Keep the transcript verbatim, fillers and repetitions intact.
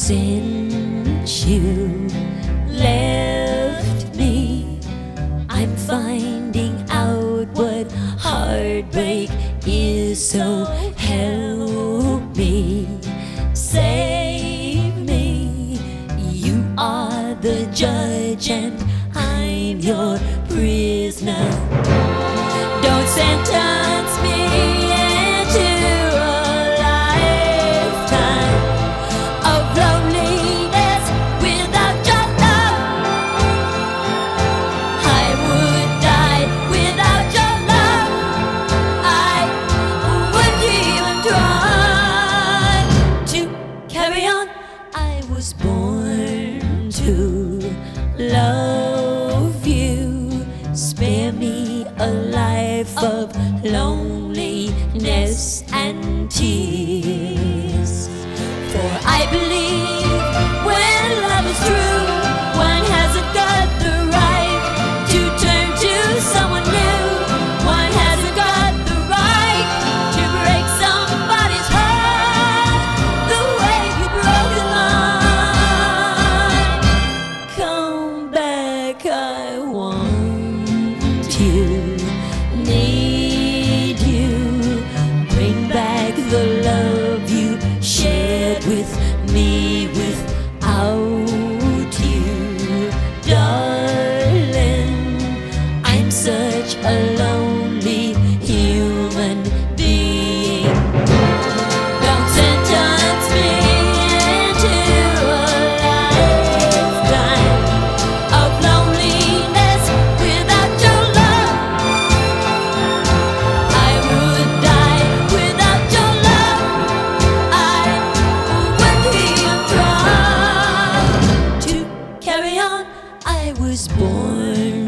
Since you left me, I'm finding out what heartbreak is. So help me, save me. You are the judge and I'm your prisoner. Don't sentence me into a lifetime of loneliness without your love. I would die without your love. I wouldn't even try to carry on. I was born to love you. Spare me a life of loneliness and tears. For I believe when love is true, one hasn't got the right to turn to someone new. One hasn't got the right to break somebody's heart the way you broke mine. Come back, I want you, need you. Bring back the love you shared with me without you, darling. I'm such a lonely human being. Don't sentence me into a lifetime of loneliness without your love. I would die without your love. I wouldn't even try to carry on. I was born